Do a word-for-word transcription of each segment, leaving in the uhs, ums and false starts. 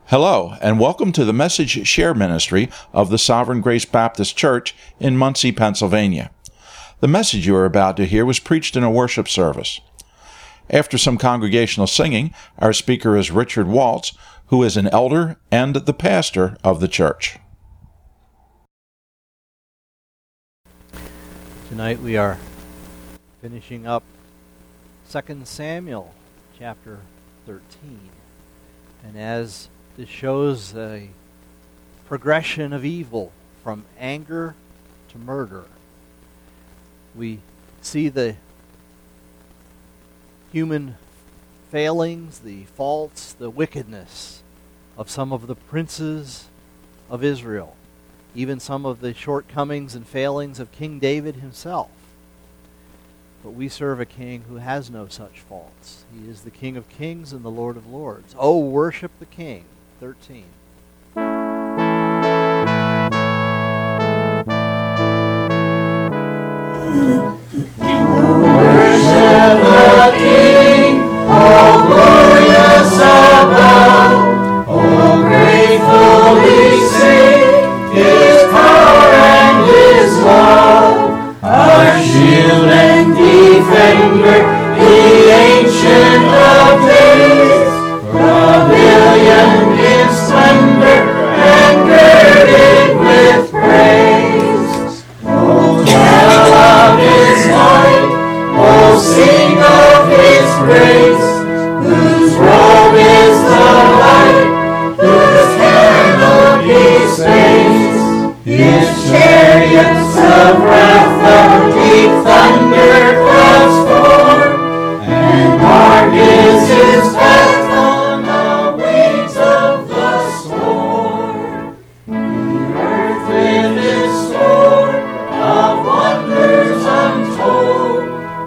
Hello, and welcome to the Message Share Ministry of the Sovereign Grace Baptist Church in Muncie, Pennsylvania. The message you are about to hear was preached in a worship service. After some congregational singing, our speaker is Richard Waltz, who is an elder and the pastor of the church. Tonight we are finishing up Second Samuel chapter thirteen. And as this shows a progression of evil from anger to murder, we see the human failings, the faults, the wickedness of some of the princes of Israel, even some of the shortcomings and failings of King David himself. But we serve a king who has no such faults. He is the King of kings and the Lord of lords. Oh, worship the King. thirteen. Worship the King, all glorious above, all grateful we sing, His power and His love, our shield and defender, the Ancient of Days, pavilion in splendor and girded with praise. Oh, tell of His might, oh, sing of His grace, whose robe is the light, whose canopy space, His chariots of wrath the deep thunder clouds form, and dark is His path on the wings of the storm. The earth with its store of wonders untold,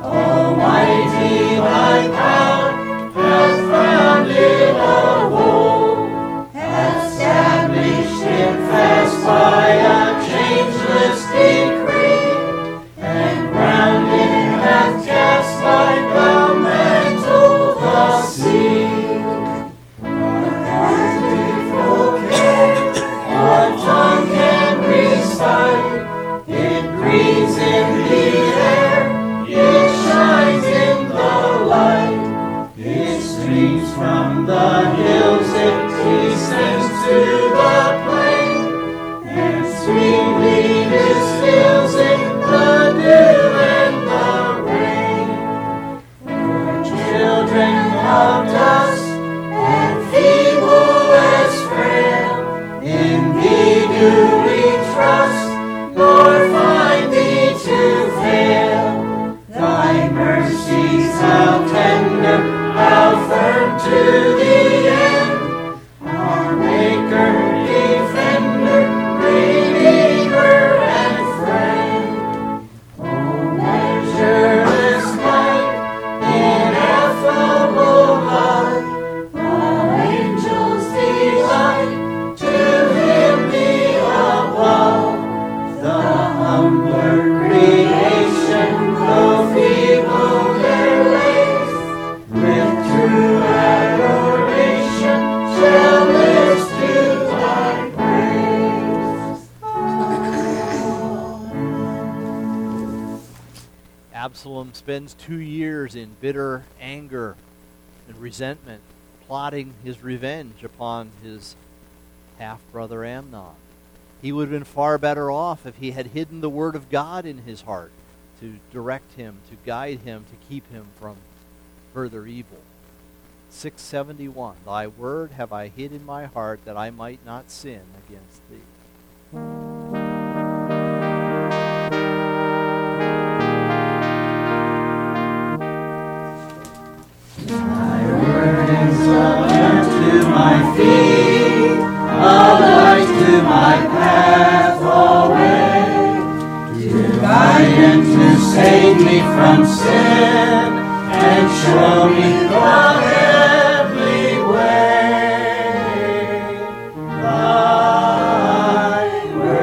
Almighty by power hath founded of old, established it fast by a changeless decree, and round it hath cast like a mantle the sea. What artful care, what tongue can recite? It breathes in the air, it shines in the light, it streams from the hills, it descends to the plain, and sweetly distills in the dew and the rain. For children of dust, and feeble as frail, in Thee do we trust, nor find Thee to fail. Thy mercies how tender, how firm to the end, our Maker, Defender, Redeemer, and Friend. O measureless light, ineffable light, all angels delight to Him be above. The humbler creation, though feeble their lays, with true adoration shall lift to Thy praise. Absalom spends two years in bitter anger and resentment, plotting his revenge upon his half-brother Amnon. He would have been far better off if he had hidden the word of God in his heart to direct him, to guide him, to keep him from further evil. six seventy-one, Thy word have I hid in my heart that I might not sin against Thee. Thy word is a lamp to my feet, a light to my path alway, to guide and to save me from sin, and show me the heavenly way. Thy word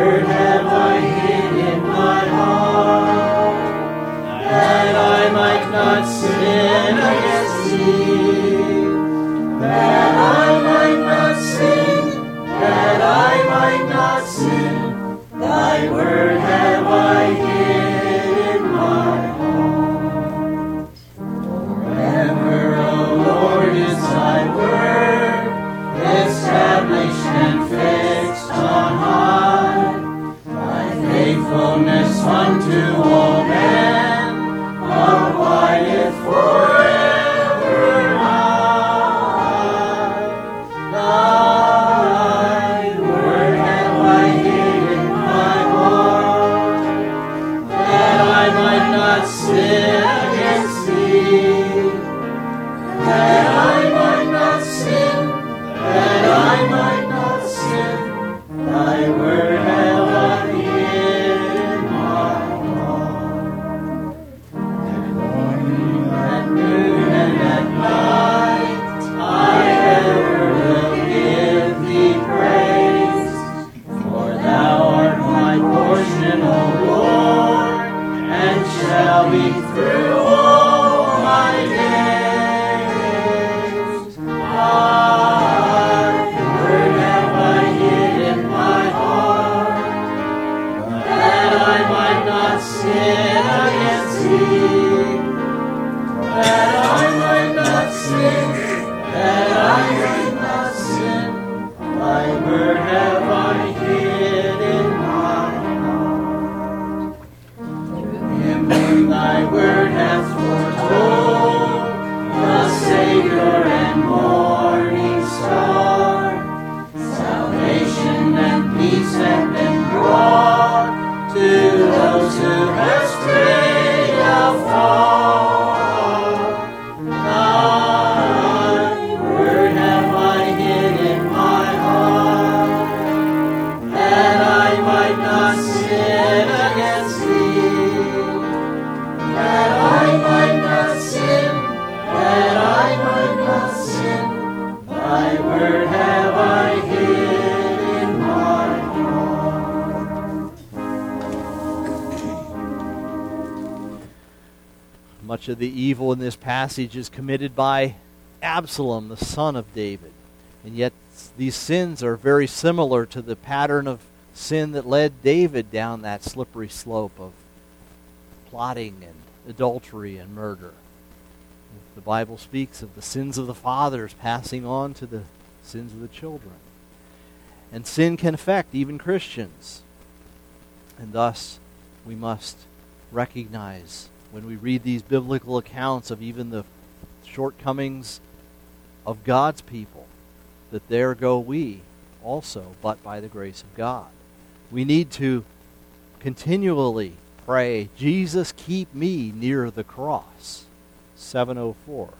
much of the evil in this passage is committed by Absalom, the son of David. And yet these sins are very similar to the pattern of sin that led David down that slippery slope of plotting and adultery and murder. The Bible speaks of the sins of the fathers passing on to the sins of the children. And sin can affect even Christians. And thus, we must recognize when we read these biblical accounts of even the shortcomings of God's people, that there go we also, but by the grace of God. We need to continually pray, Jesus, keep me near the cross. seven oh four.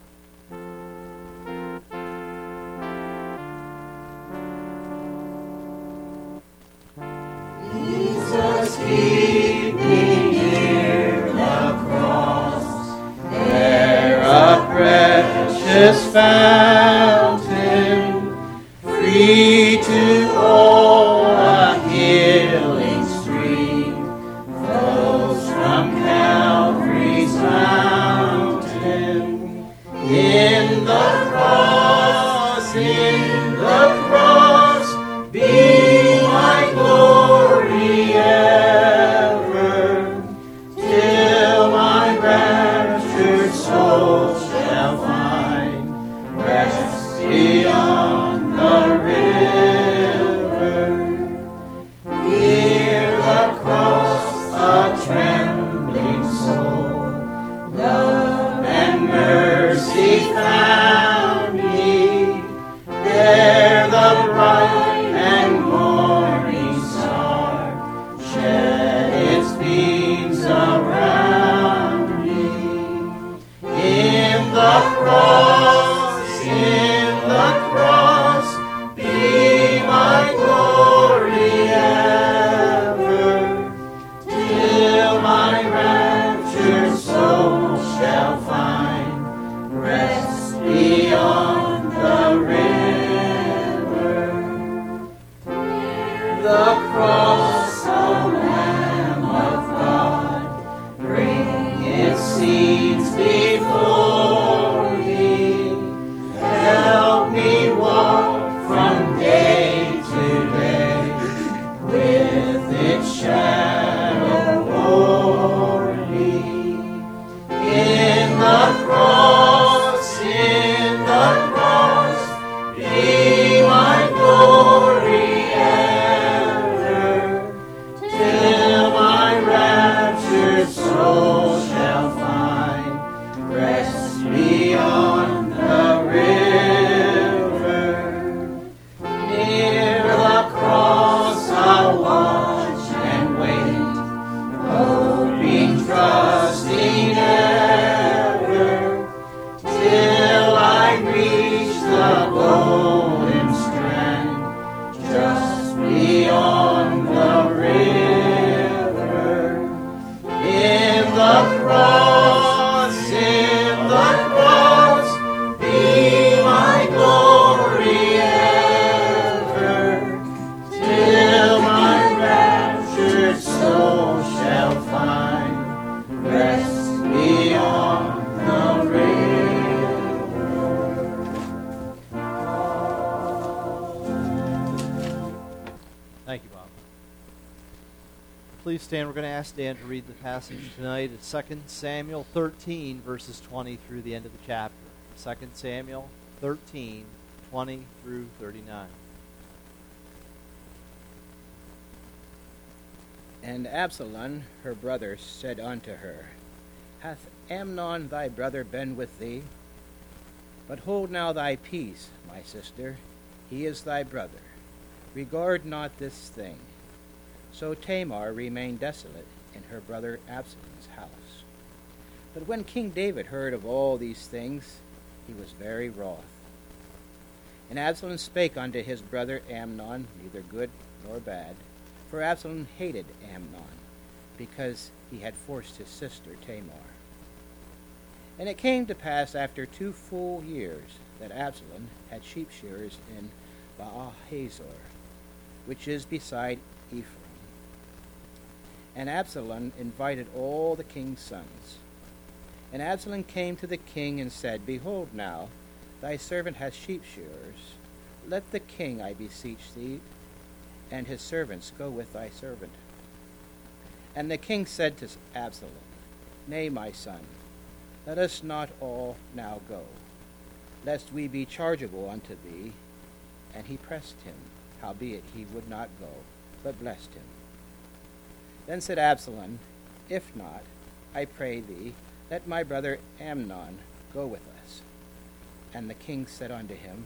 Jesus, keep me near the cross, there a precious fountain, free to all a healing stream, flows from Calvary's mountain. In the cross, in the cross, be my glory ever, till my raptured soul shall find rest beyond the river. Near the cross, a trembling soul, love and mercy found me. There the bright and morning star shed its beams around me. In the cross, in the cross, be my glory ever, till my raptured soul shall find rest beyond the river. The cross, O Lamb of God, bring its scenes before me. Help me walk from day to day with its shadow o'er me. In the cross, in the cross, be my glory ever, till my raptured soul shall find rest beyond the river. Near the cross I'll watch and wait, hoping, trusting ever, till I reach the golden strand, just beyond the river. In the cross, in the cross, be my glory ever, till my raptured soul shall find rest beyond the river. Thank you, Bob. Please stand. We're going to ask Dan to read the passage tonight. It's Second Samuel thirteen, verses twenty through the end of the chapter. Second Samuel thirteen, twenty through thirty-nine. And Absalom, her brother, said unto her, Hath Amnon thy brother been with thee? But hold now thy peace, my sister, he is thy brother. Regard not this thing. So Tamar remained desolate in her brother Absalom's house. But when King David heard of all these things, he was very wroth. And Absalom spake unto his brother Amnon, neither good nor bad, for Absalom hated Amnon, because he had forced his sister Tamar. And it came to pass after two full years that Absalom had sheep shearers in Baal-hazor, which is beside Ephraim. And Absalom invited all the king's sons. And Absalom came to the king and said, Behold now, thy servant has sheep shearers. Let the king, I beseech thee, and his servants go with thy servant. And the king said to Absalom, Nay, my son, let us not all now go, lest we be chargeable unto thee. And he pressed him, howbeit he would not go, but blessed him. Then said Absalom, If not, I pray thee, let my brother Amnon go with us. And the king said unto him,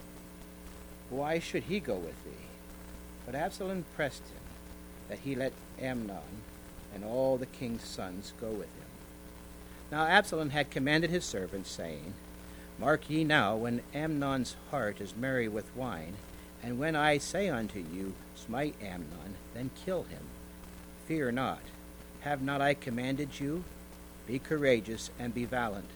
Why should he go with thee? But Absalom pressed him, that he let Amnon and all the king's sons go with him. Now Absalom had commanded his servants, saying, Mark ye now, when Amnon's heart is merry with wine, and when I say unto you, Smite Amnon, then kill him. Fear not. Have not I commanded you? Be courageous and be valiant.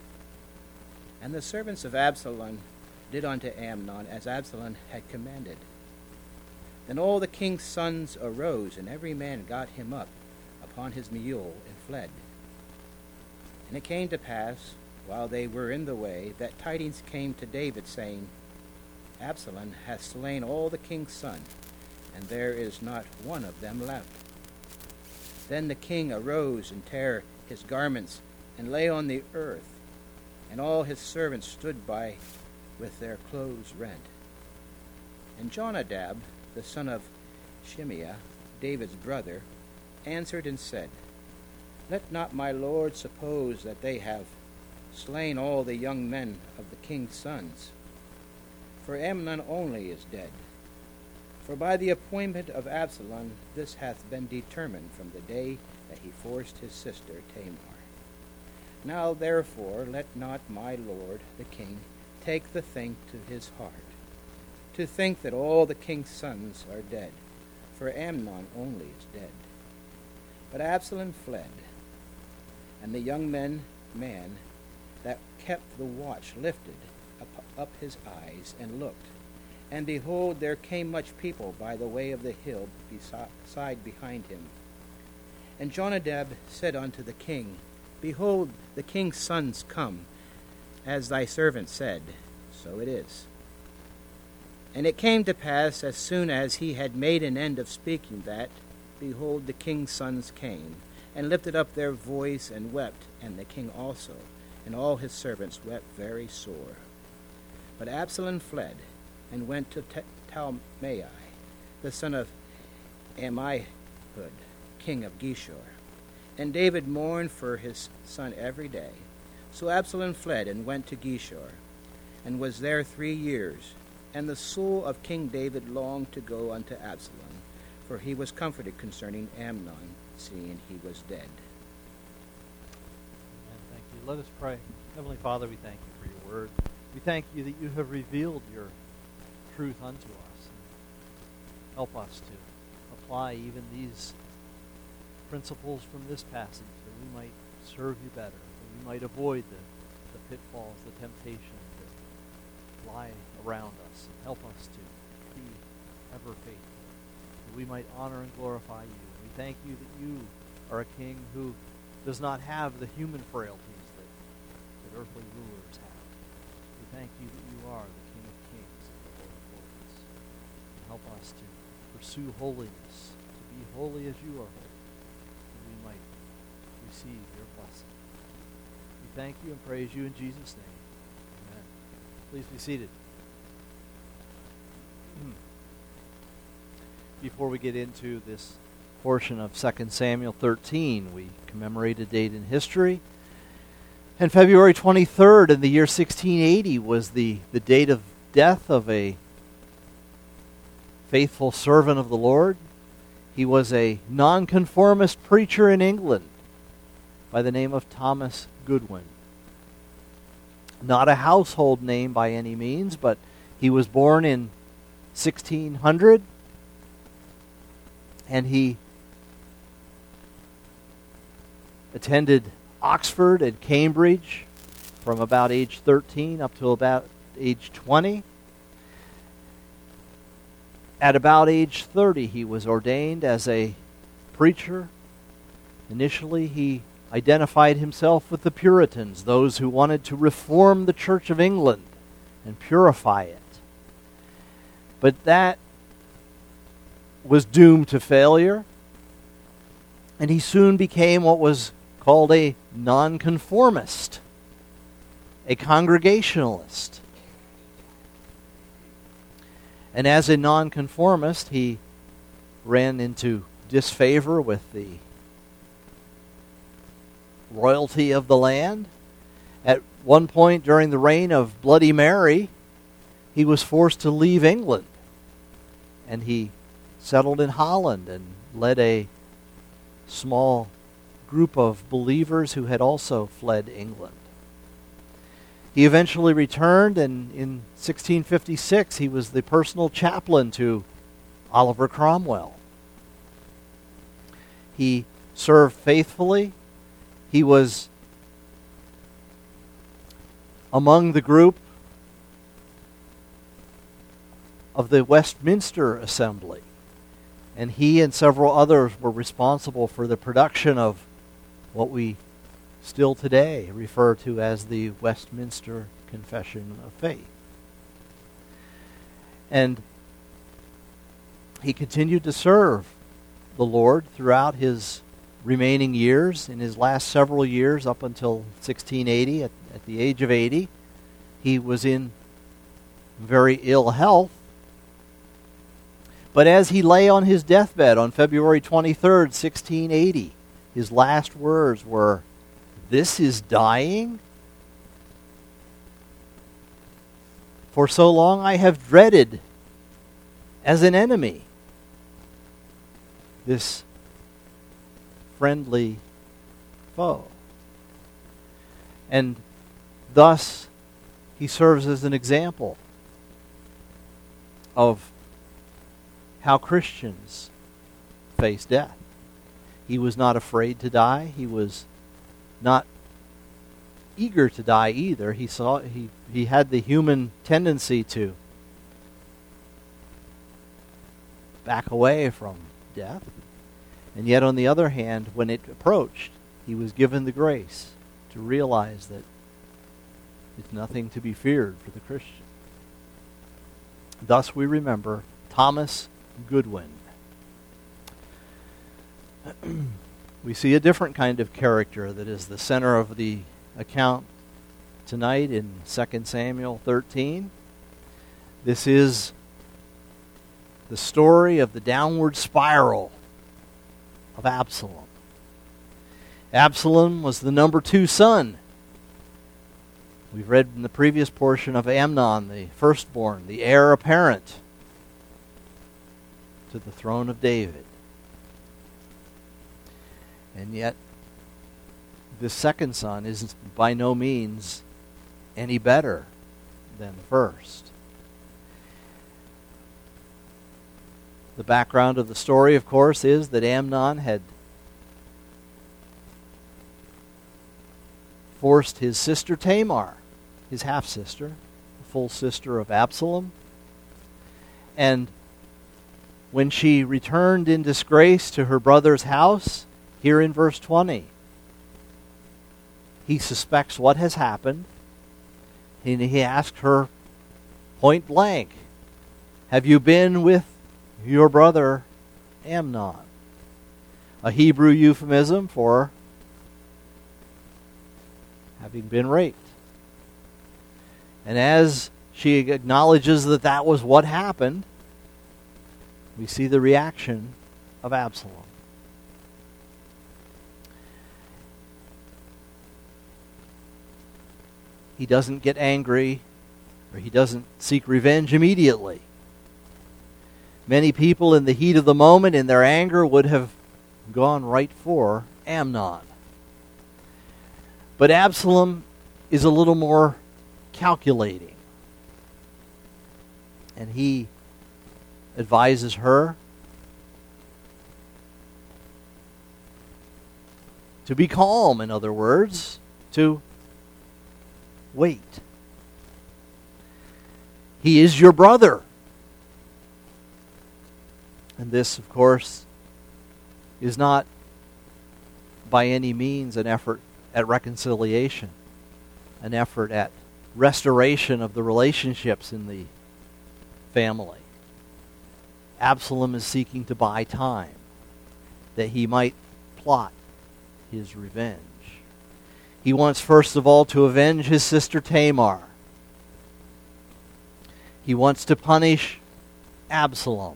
And the servants of Absalom did unto Amnon as Absalom had commanded. Then all the king's sons arose, and every man got him up upon his mule and fled. And it came to pass, while they were in the way, that tidings came to David, saying, Absalom hath slain all the king's sons, and there is not one of them left. Then the king arose and tare his garments, and lay on the earth, and all his servants stood by with their clothes rent. And Jonadab, the son of Shimeah, David's brother, answered and said, Let not my lord suppose that they have slain all the young men of the king's sons, for Amnon only is dead. For by the appointment of Absalom this hath been determined from the day that he forced his sister Tamar. Now therefore let not my lord the king take the thing to his heart, to think that all the king's sons are dead, for Amnon only is dead. But Absalom fled, and the young men, man that kept the watch lifted up, up his eyes and looked, and behold, there came much people by the way of the hill beside behind him. And Jonadab said unto the king, Behold, the king's sons come, as thy servant said. So it is. And it came to pass, as soon as he had made an end of speaking, that, behold, the king's sons came, and lifted up their voice and wept, and the king also, and all his servants wept very sore. But Absalom fled, and went to Talmai, the son of Ammihud, king of Geshur. And David mourned for his son every day. So Absalom fled, and went to Geshur, and was there three years. And the soul of King David longed to go unto Absalom, for he was comforted concerning Amnon, seeing he was dead. Amen. Thank you. Let us pray. Heavenly Father, we thank you for your word. We thank you that you have revealed your truth unto us. Help us to apply even these principles from this passage, that we might serve you better, that we might avoid the, the pitfalls, the temptations that lie around us. Help us to be ever faithful, that we might honor and glorify you. We thank you that you are a king who does not have the human frailties that, that earthly rulers have. We thank you that you are the King of Kings and the Lord of Lords. And help us to pursue holiness, to be holy as you are holy, that we might receive your blessing. We thank you and praise you in Jesus' name. Amen. Please be seated. Before we get into this portion of Second Samuel thirteen, we commemorate a date in history. And February twenty-third in the year sixteen eighty was the, the date of death of a faithful servant of the Lord. He was a nonconformist preacher in England by the name of Thomas Goodwin. Not a household name by any means, but he was born in sixteen hundred, and he attended Oxford and Cambridge from about age thirteen up to about age twenty. At about age thirty, he was ordained as a preacher. Initially, he identified himself with the Puritans, those who wanted to reform the Church of England and purify it. But that was doomed to failure, and he soon became what was called a nonconformist, a Congregationalist. And as a nonconformist, he ran into disfavor with the royalty of the land. At one point during the reign of Bloody Mary, he was forced to leave England, and he settled in Holland and led a small group of believers who had also fled England. He eventually returned, and in sixteen fifty-six he was the personal chaplain to Oliver Cromwell. He served faithfully. He was among the group of the Westminster Assembly, and he and several others were responsible for the production of what we still today refer to as the Westminster Confession of Faith. And he continued to serve the Lord throughout his remaining years. In his last several years, up until sixteen eighty, at, at the age of eighty, he was in very ill health. But as he lay on his deathbed on February twenty-third, sixteen eighty, his last words were, "This is dying? For so long I have dreaded as an enemy this friendly foe." And thus he serves as an example of how Christians face death. He was not afraid to die. He was not eager to die either. He saw he, he had the human tendency to back away from death. And yet, on the other hand, when it approached, he was given the grace to realize that it's nothing to be feared for the Christian. Thus we remember Thomas Goodwin. We see a different kind of character that is the center of the account tonight in Second Samuel thirteen. This is the story of the downward spiral of Absalom. Absalom was the number two son. We've read in the previous portion of Amnon, the firstborn, the heir apparent to the throne of David. And yet, this second son is by no means any better than the first. The background of the story, of course, is that Amnon had forced his sister Tamar, his half-sister, the full sister of Absalom, and when she returned in disgrace to her brother's house, here in verse twenty, he suspects what has happened, and he asked her point blank, "Have you been with your brother Amnon?" A Hebrew euphemism for having been raped. And as she acknowledges that that was what happened, we see the reaction of Absalom. He doesn't get angry, or he doesn't seek revenge immediately. Many people in the heat of the moment, in their anger, would have gone right for Amnon. But Absalom is a little more calculating. And he advises her to be calm, in other words, to wait. He is your brother. And this, of course, is not by any means an effort at reconciliation, an effort at restoration of the relationships in the family. Absalom is seeking to buy time that he might plot his revenge. He wants first of all to avenge his sister Tamar. He wants to punish Absalom.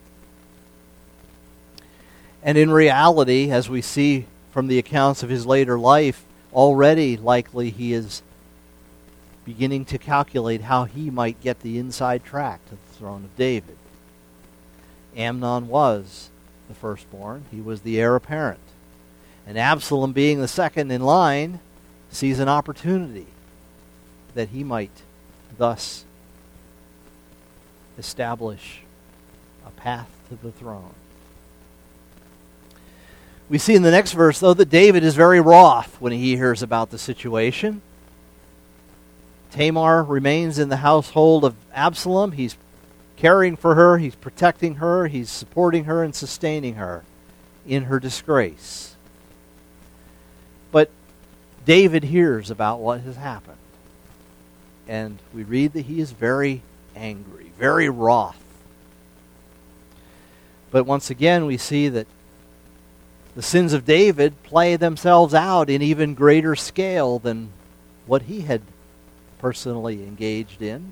And in reality, as we see from the accounts of his later life, already likely he is beginning to calculate how he might get the inside track to the throne of David. Amnon was the firstborn. He was the heir apparent. And Absalom, being the second in line, sees an opportunity that he might thus establish a path to the throne. We see in the next verse, though, that David is very wroth when he hears about the situation. Tamar remains in the household of Absalom. He's caring for her, he's protecting her, he's supporting her and sustaining her in her disgrace. But David hears about what has happened. And we read that he is very angry, very wroth. But once again, we see that the sins of David play themselves out in even greater scale than what he had personally engaged in.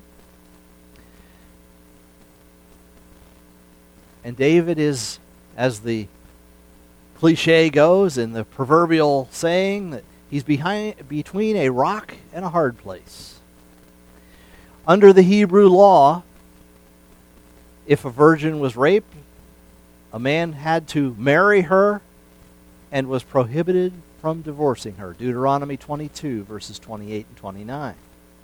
And David is, as the cliche goes and the proverbial saying, that he's behind, between a rock and a hard place. Under the Hebrew law, if a virgin was raped, a man had to marry her and was prohibited from divorcing her. Deuteronomy twenty-two, verses twenty-eight and twenty-nine.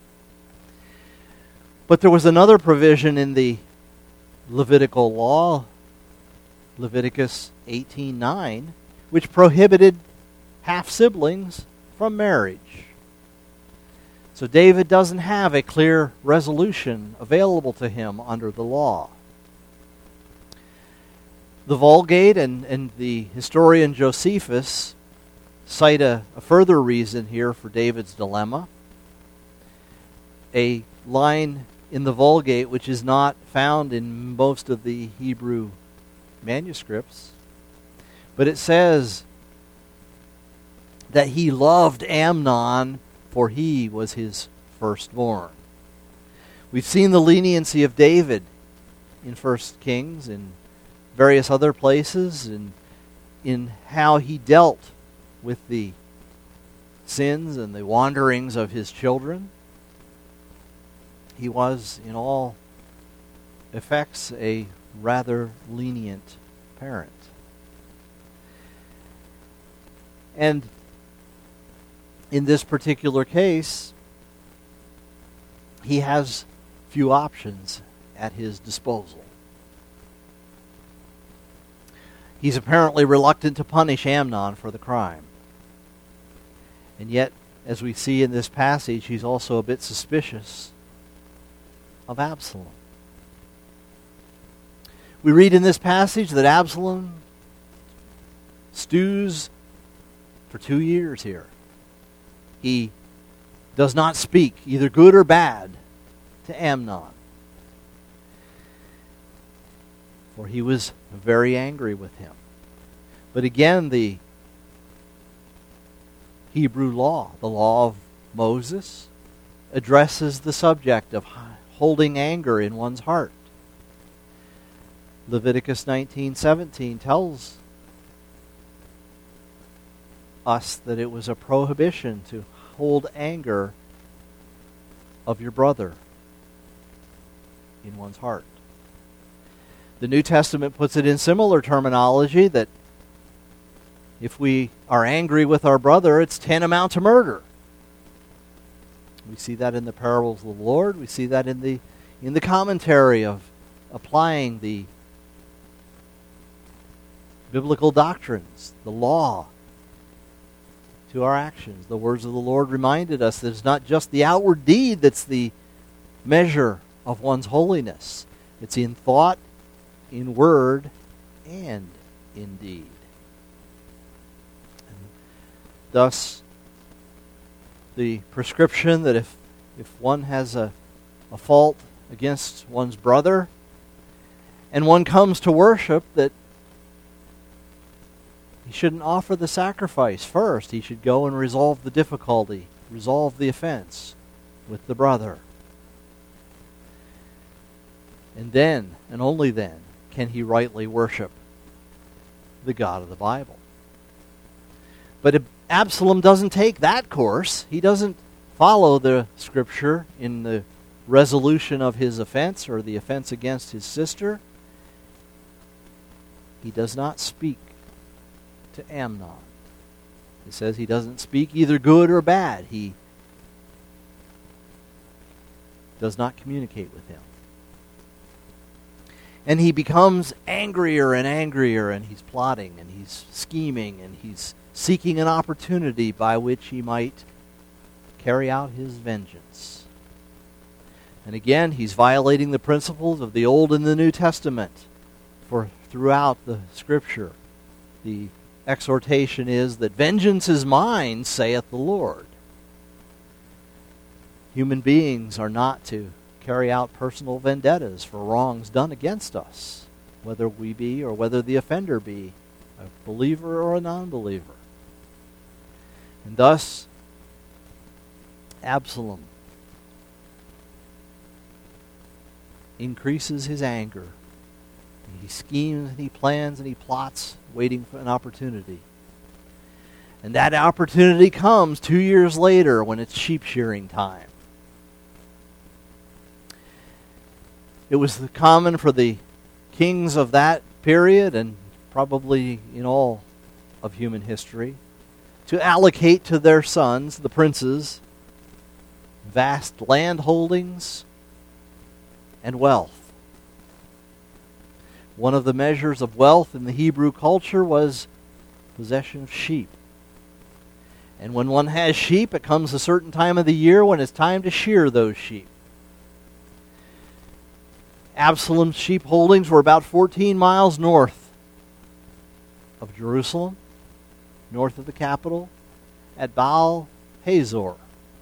But there was another provision in the Levitical law, Leviticus eighteen nine, which prohibited half-siblings from marriage. So David doesn't have a clear resolution available to him under the law. The Vulgate and, and the historian Josephus cite a, a further reason here for David's dilemma. A line in the Vulgate which is not found in most of the Hebrew manuscripts, but it says that he loved Amnon, for he was his firstborn. We've seen the leniency of David in First Kings and various other places, and in how he dealt with the sins and the wanderings of his children. He was, in all effects, a rather lenient parent. And in this particular case, he has few options at his disposal. He's apparently reluctant to punish Amnon for the crime. And yet, as we see in this passage, he's also a bit suspicious of Absalom. We read in this passage that Absalom stews for two years here. He does not speak, either good or bad, to Amnon. For he was very angry with him. But again, the Hebrew law, the law of Moses, addresses the subject of holding anger in one's heart. Leviticus nineteen seventeen tells us that it was a prohibition to hold anger of your brother in one's heart. The New Testament puts it in similar terminology, that if we are angry with our brother, it's tantamount to murder. We see that in the parables of the Lord. We see that in the in the commentary of applying the biblical doctrines, the law, to our actions. The words of the Lord reminded us that it's not just the outward deed that's the measure of one's holiness. It's in thought, in word, and in deed. And Thus, the prescription that if, if one has a, a fault against one's brother, and one comes to worship, that he shouldn't offer the sacrifice first. He should go and resolve the difficulty, resolve the offense with the brother. And then, and only then, can he rightly worship the God of the Bible. But Absalom doesn't take that course. He doesn't follow the Scripture in the resolution of his offense or the offense against his sister. He does not speak to Amnon. It says he doesn't speak either good or bad. He does not communicate with him. And he becomes angrier and angrier, and he's plotting, and he's scheming, and he's seeking an opportunity by which he might carry out his vengeance. And again, he's violating the principles of the Old and the New Testament. For throughout the Scripture, the exhortation is that vengeance is mine, saith the Lord. Human beings are not to carry out personal vendettas for wrongs done against us, whether we be or whether the offender be a believer or a non-believer. And thus, Absalom increases his anger. He schemes and he plans and he plots, waiting for an opportunity. And that opportunity comes two years later when it's sheep shearing time. It was common for the kings of that period, and probably in all of human history, to allocate to their sons, the princes, vast land holdings and wealth. One of the measures of wealth in the Hebrew culture was possession of sheep. And when one has sheep, it comes a certain time of the year when it's time to shear those sheep. Absalom's sheep holdings were about fourteen miles north of Jerusalem, north of the capital, at Baal Hazor.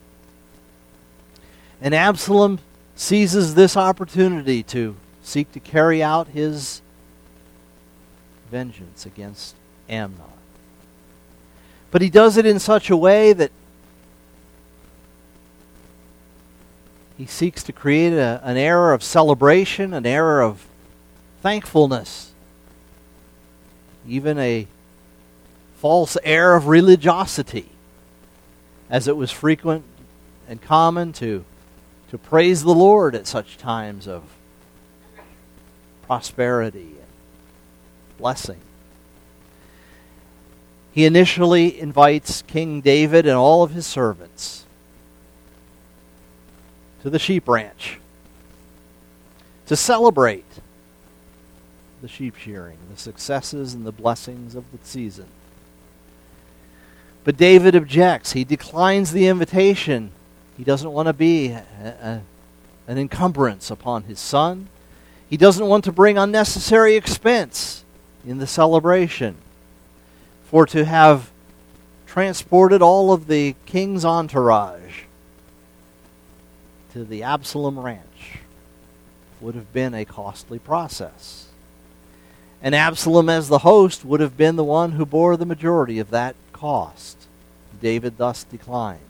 And Absalom seizes this opportunity to seek to carry out his vengeance against Amnon. But he does it in such a way that he seeks to create a, an air of celebration, an air of thankfulness, even a false air of religiosity, as it was frequent and common to, to praise the Lord at such times of prosperity and blessing. He initially invites King David and all of his servants to the sheep ranch to celebrate the sheep shearing, the successes and the blessings of the season. But David objects. He declines the invitation. He doesn't want to be a, a, an encumbrance upon his son. He doesn't want to bring unnecessary expense in the celebration. For to have transported all of the king's entourage to the Absalom ranch would have been a costly process. And Absalom, as the host, would have been the one who bore the majority of that cost. David thus declines.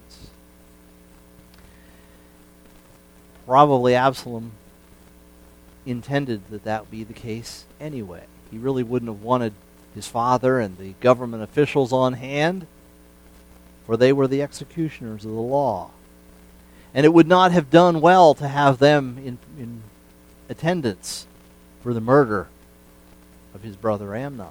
Probably Absalom intended that that would be the case anyway. He really wouldn't have wanted his father and the government officials on hand, for they were the executioners of the law. And it would not have done well to have them in, in attendance for the murder of his brother Amnon.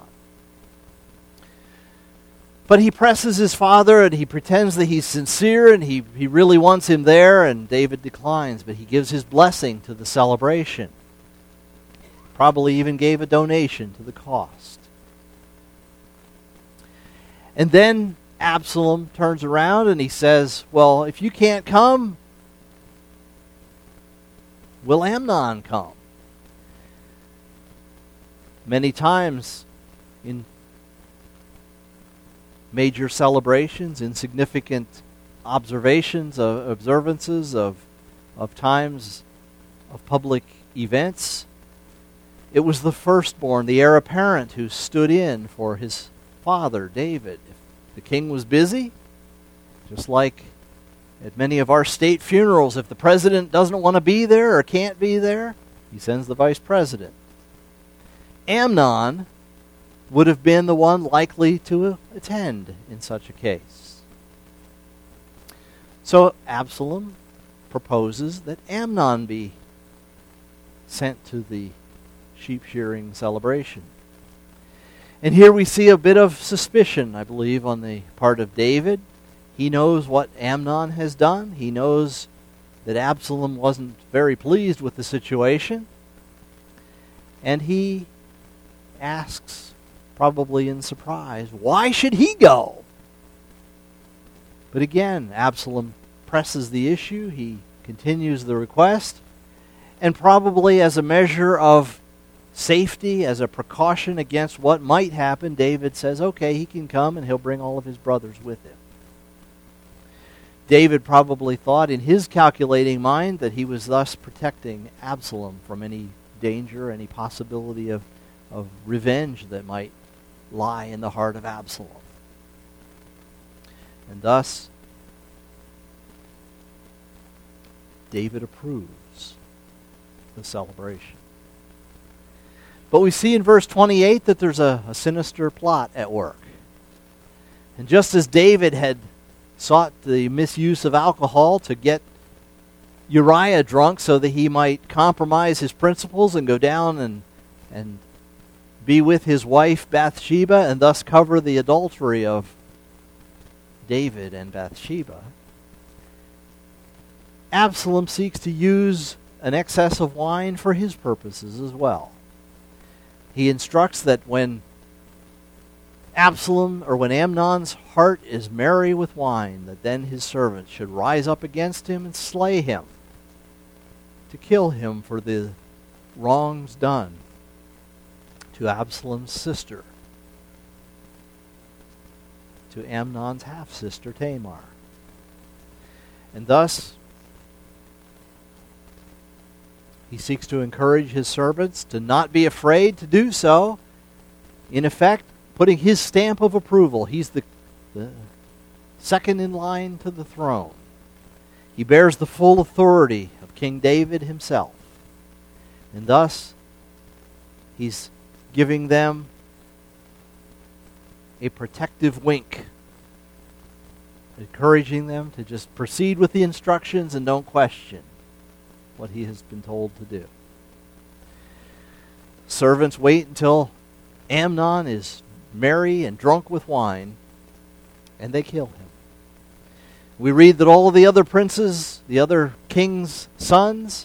But he presses his father, and he pretends that he's sincere, and he, he really wants him there, and David declines, but he gives his blessing to the celebration. Probably even gave a donation to the cost. And then Absalom turns around and he says, well, if you can't come, will Amnon come? Many times in major celebrations, insignificant observations, of observances of, of times of public events. It was the firstborn, the heir apparent, who stood in for his father, David. If the king was busy, just like at many of our state funerals, if the president doesn't want to be there or can't be there, he sends the vice president. Amnon would have been the one likely to attend in such a case. So Absalom proposes that Amnon be sent to the sheep shearing celebration. And here we see a bit of suspicion, I believe, on the part of David. He knows what Amnon has done. He knows that Absalom wasn't very pleased with the situation. And he asks, probably in surprise, why should he go? But again, Absalom presses the issue. He continues the request. And probably as a measure of safety, as a precaution against what might happen, David says, okay, he can come and he'll bring all of his brothers with him. David probably thought in his calculating mind that he was thus protecting Absalom from any danger, any possibility of, of revenge that might lie in the heart of Absalom. And thus, David approves the celebration. But we see in verse twenty-eight that there's a, a sinister plot at work. And just as David had sought the misuse of alcohol to get Uriah drunk so that he might compromise his principles and go down and, and be with his wife Bathsheba and thus cover the adultery of David and Bathsheba, Absalom seeks to use an excess of wine for his purposes as well. He instructs that when Absalom, or when Amnon's heart is merry with wine, that then his servants should rise up against him and slay him, to kill him for the wrongs done to Absalom's sister, to Amnon's half-sister Tamar. And thus, he seeks to encourage his servants to not be afraid to do so, in effect, putting his stamp of approval. He's the, the second in line to the throne. He bears the full authority of King David himself. And thus, he's giving them a protective wink, encouraging them to just proceed with the instructions and don't question what he has been told to do. Servants wait until Amnon is merry and drunk with wine, and they kill him. We read that all of the other princes, the other king's sons,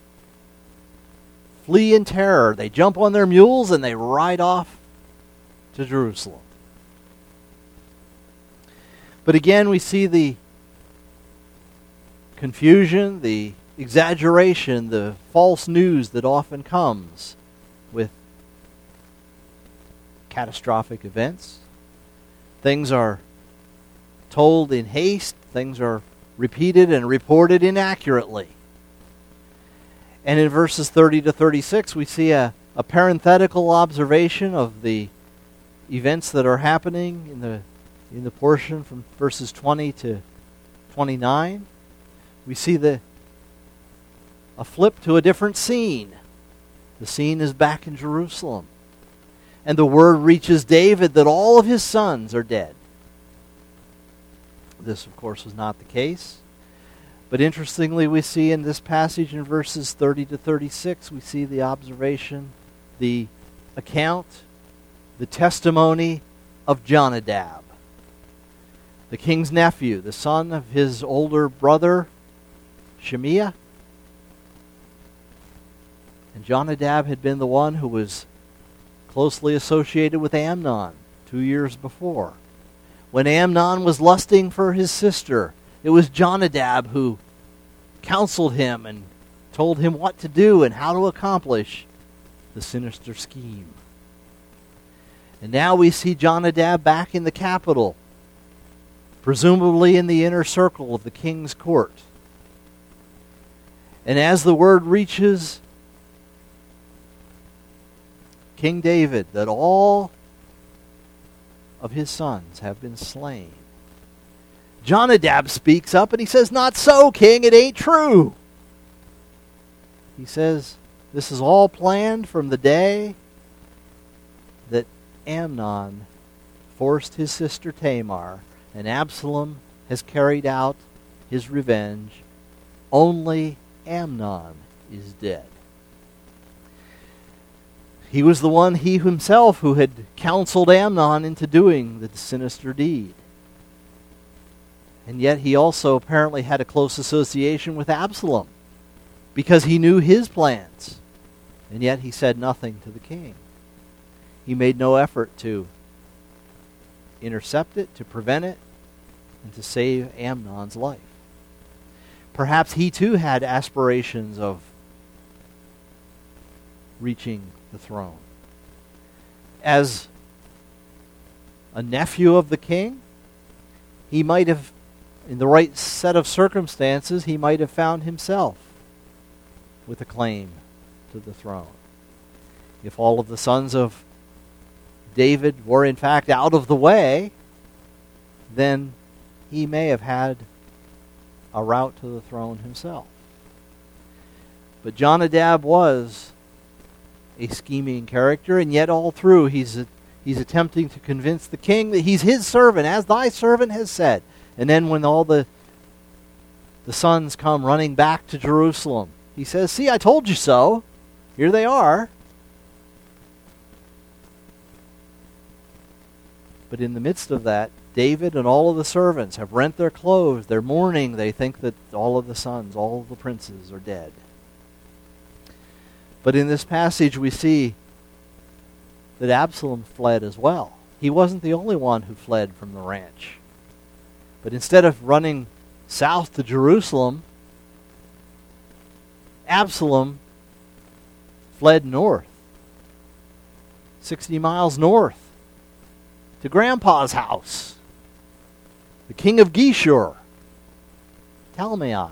flee in terror. They jump on their mules and they ride off to Jerusalem. But again, we see the confusion, the exaggeration, the false news that often comes with catastrophic events. Things are told in haste. Things are repeated and reported inaccurately. And in verses thirty to thirty-six, we see a, a parenthetical observation of the events that are happening in the in the portion from verses twenty to twenty-nine. We see the a flip to a different scene. The scene is back in Jerusalem. And the word reaches David that all of his sons are dead. This, of course, was not the case. But interestingly, we see in this passage in verses thirty to thirty-six, we see the observation, the account, the testimony of Jonadab, the king's nephew, the son of his older brother, Shemiah. And Jonadab had been the one who was closely associated with Amnon two years before. When Amnon was lusting for his sister, it was Jonadab who counseled him and told him what to do and how to accomplish the sinister scheme. And now we see Jonadab back in the capital presumably in the inner circle of the king's court. And as the word reaches King David that all of his sons have been slain, Jonadab speaks up and he says, "Not so, king, it ain't true." He says, this is all planned from the day that Amnon forced his sister Tamar, and Absalom has carried out his revenge. Only Amnon is dead. He was the one, he himself, who had counseled Amnon into doing the sinister deed. And yet he also apparently had a close association with Absalom, because he knew his plans. And yet he said nothing to the king. He made no effort to intercept it, to prevent it, and to save Amnon's life. Perhaps he too had aspirations of reaching the throne. As a nephew of the king, he might have, in the right set of circumstances, he might have found himself with a claim to the throne. If all of the sons of David were in fact out of the way, then he may have had a route to the throne himself. But Jonadab was a scheming character, and yet all through he's a, he's attempting to convince the king that he's his servant, as thy servant has said. And then when all the the sons come running back to Jerusalem, he says, "See, I told you so. Here they are." But in the midst of that, David and all of the servants have rent their clothes. They're mourning. They think that all of the sons, all of the princes are dead. But in this passage we see that Absalom fled as well. He wasn't the only one who fled from the ranch. But instead of running south to Jerusalem, Absalom fled north, sixty miles north, to Grandpa's house, the king of Geshur, Talmai.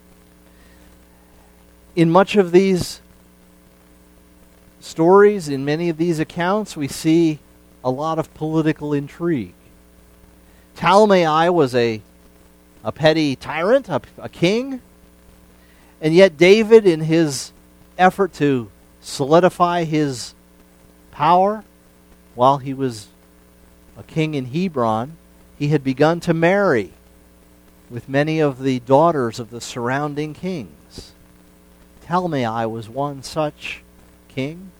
In much of these stories, in many of these accounts, we see a lot of political intrigue. Talmai was a, a petty tyrant, a, a king, and yet David, in his effort to solidify his power while he was a king in Hebron, he had begun to marry with many of the daughters of the surrounding kings. Talmai was one such king,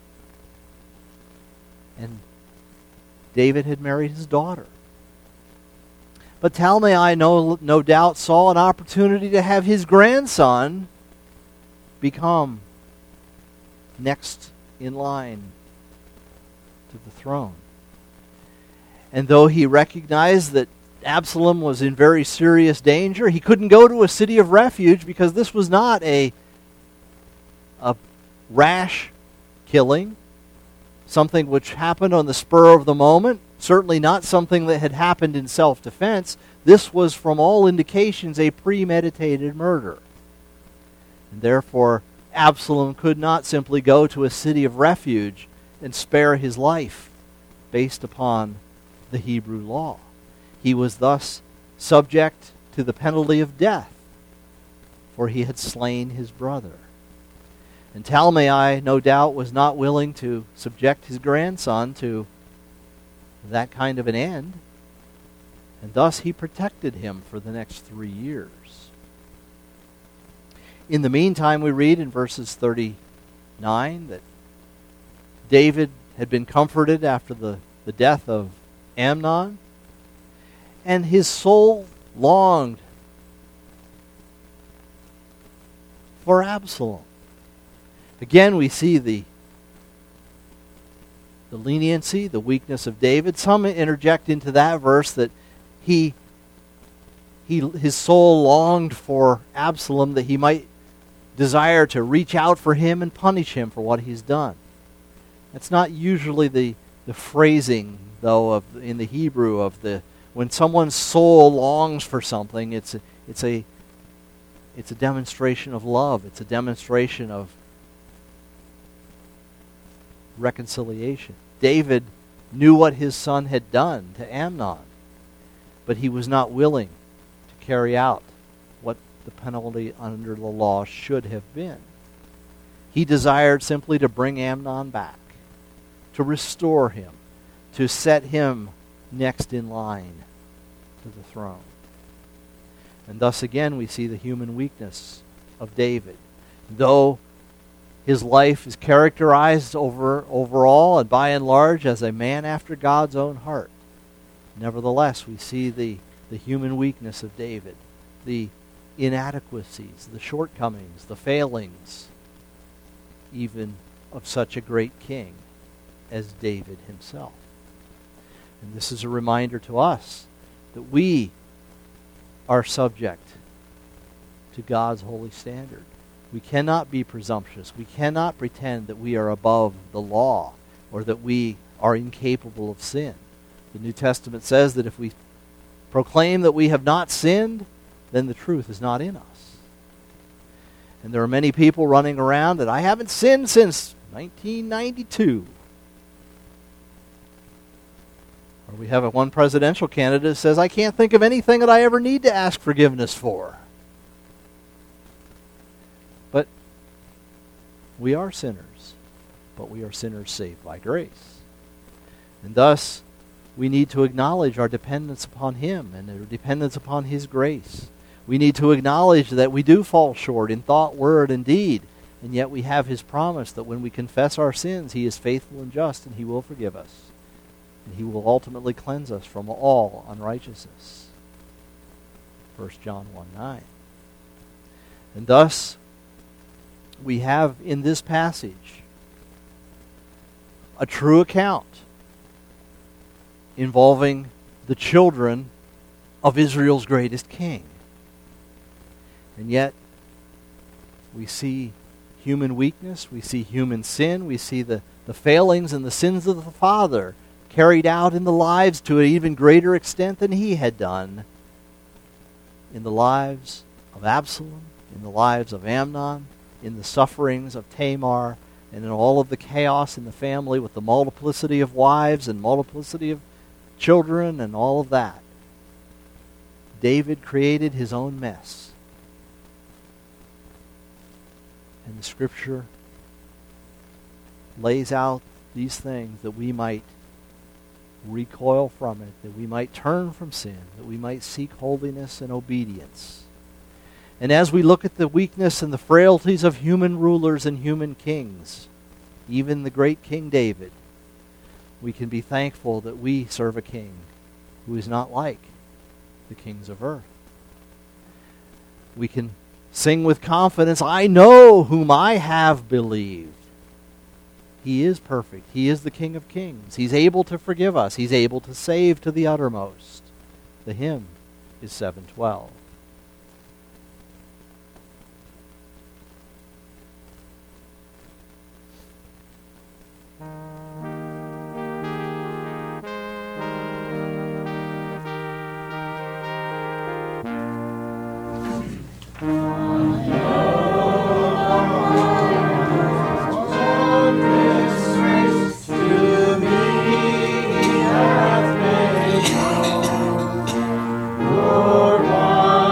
and David had married his daughter. But Talmai, no, no doubt, saw an opportunity to have his grandson become next in line to the throne. And though he recognized that Absalom was in very serious danger, he couldn't go to a city of refuge because this was not a, a rash killing, something which happened on the spur of the moment, certainly not something that had happened in self-defense. This was, from all indications, a premeditated murder. And therefore, Absalom could not simply go to a city of refuge and spare his life based upon the Hebrew law. He was thus subject to the penalty of death, for he had slain his brother. And Talmai, no doubt, was not willing to subject his grandson to that kind of an end, and thus he protected him for the next three years. In the meantime, we read in verses thirty-nine that David had been comforted after the, the death of Amnon, and his soul longed for Absalom. Again, we see the, the leniency, the weakness of David. Some interject into that verse that he, he his soul longed for Absalom, that he might desire to reach out for him and punish him for what he's done. That's not usually the, the phrasing, though, of in the Hebrew of the when someone's soul longs for something, it's a, it's a it's a demonstration of love. It's a demonstration of reconciliation. David knew what his son had done to Amnon, but he was not willing to carry out what the penalty under the law should have been. He desired simply to bring Amnon back, to restore him, to set him next in line to the throne. And thus again we see the human weakness of David. Though his life is characterized over overall and by and large as a man after God's own heart, nevertheless we see the, the human weakness of David, the inadequacies, the shortcomings, the failings, even of such a great king as David himself. And this is a reminder to us that we are subject to God's holy standard. We cannot be presumptuous. We cannot pretend that we are above the law or that we are incapable of sin. The New Testament says that if we proclaim that we have not sinned, then the truth is not in us. And there are many people running around that I haven't sinned since nineteen ninety-two. Or we have a one presidential candidate that says, I can't think of anything that I ever need to ask forgiveness for. But we are sinners, but we are sinners saved by grace. And thus, we need to acknowledge our dependence upon Him and our dependence upon His grace. We need to acknowledge that we do fall short in thought, word, and deed, and yet we have His promise that when we confess our sins, He is faithful and just, and He will forgive us. And He will ultimately cleanse us from all unrighteousness. First John one nine. And thus, we have in this passage a true account involving the children of Israel's greatest king. And yet, we see human weakness, we see human sin, we see the, the failings and the sins of the father carried out in the lives to an even greater extent than he had done in the lives of Absalom, in the lives of Amnon, in the sufferings of Tamar, and in all of the chaos in the family with the multiplicity of wives and multiplicity of children and all of that. David created his own mess. And the Scripture lays out these things that we might recoil from it, that we might turn from sin, that we might seek holiness and obedience. And as we look at the weakness and the frailties of human rulers and human kings, even the great King David, we can be thankful that we serve a king who is not like the kings of earth. We can sing with confidence, I know whom I have believed. He is perfect. He is the King of kings. He's able to forgive us. He's able to save to the uttermost. The hymn is seven twelve. Lord,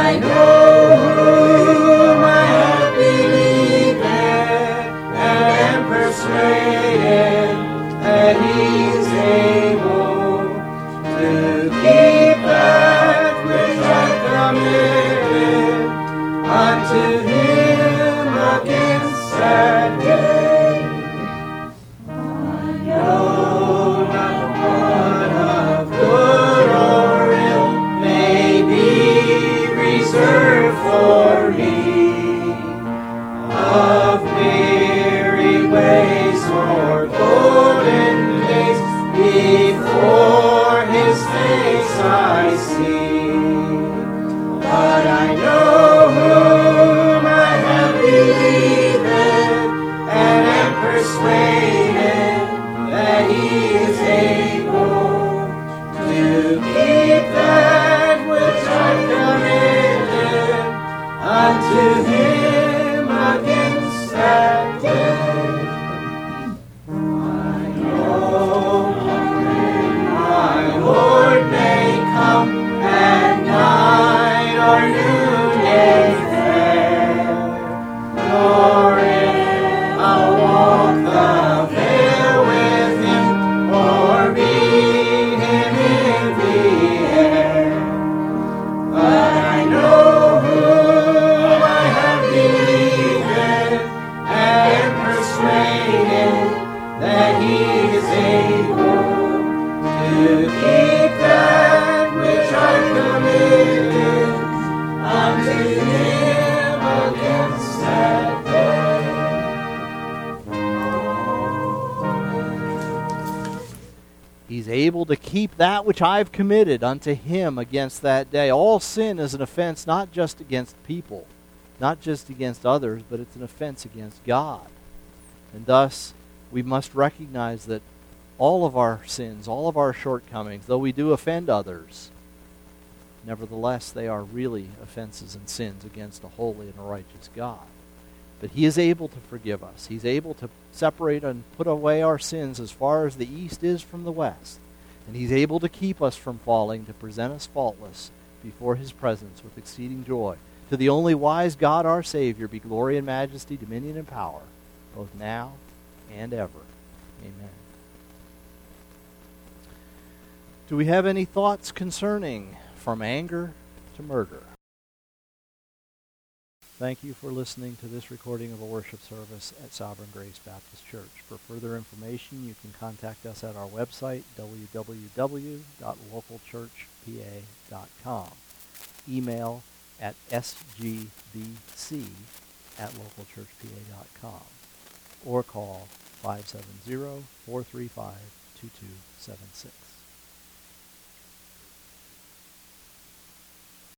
I know whom I have believed and am persuaded that he is able to keep that which I committed unto him against that day. I know not what of good or ill may be reserved for me, of weary ways or golden days before his face I see. But I know whom I have believed and am persuaded that he is able to keep that which I committed unto him against that day. I know my Lord may come at night or noonday fair, nor if I'll walk the vale with him or meet him in the air. But I know whom I have believed and am persuaded that he is able to keep that which I committed unto him against that day. He's able to keep that which I've committed unto him against that day. All sin is an offense not just against people, not just against others, but it's an offense against God. And thus, we must recognize that all of our sins, all of our shortcomings, though we do offend others, nevertheless, they are really offenses and sins against a holy and a righteous God. But he is able to forgive us. He's able to separate and put away our sins as far as the east is from the west. And he's able to keep us from falling, to present us faultless before his presence with exceeding joy. To the only wise God our Savior be glory and majesty, dominion and power, both now and ever. Amen. Do we have any thoughts concerning from anger to murder? Thank you for listening to this recording of a worship service at Sovereign Grace Baptist Church. For further information, you can contact us at our website, w w w dot local church p a dot com. Email at s g b c at local church p a dot com. Or call five seven zero, four three five, two two seven six.